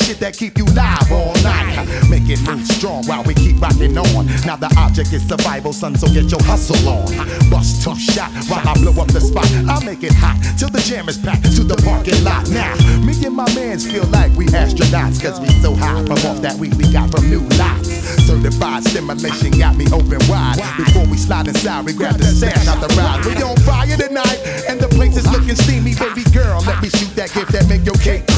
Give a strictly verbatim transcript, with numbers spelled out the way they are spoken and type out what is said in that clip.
shit that keep you live all night. Make it move strong while we keep rocking on. Now the object is survival, son, so get your hustle on. Bust two shot while I blow up the spot. I'll make it hot till the jam is packed to the parking lot. Now, me and my mans feel like we astronauts, cause we so high from off that weed we got from new lots. Certified stimulation got me open wide. Before we slide inside, we grab the stash out the ride. We on fire tonight, and the place is looking steamy. Baby girl, let me shoot that gift that make your cake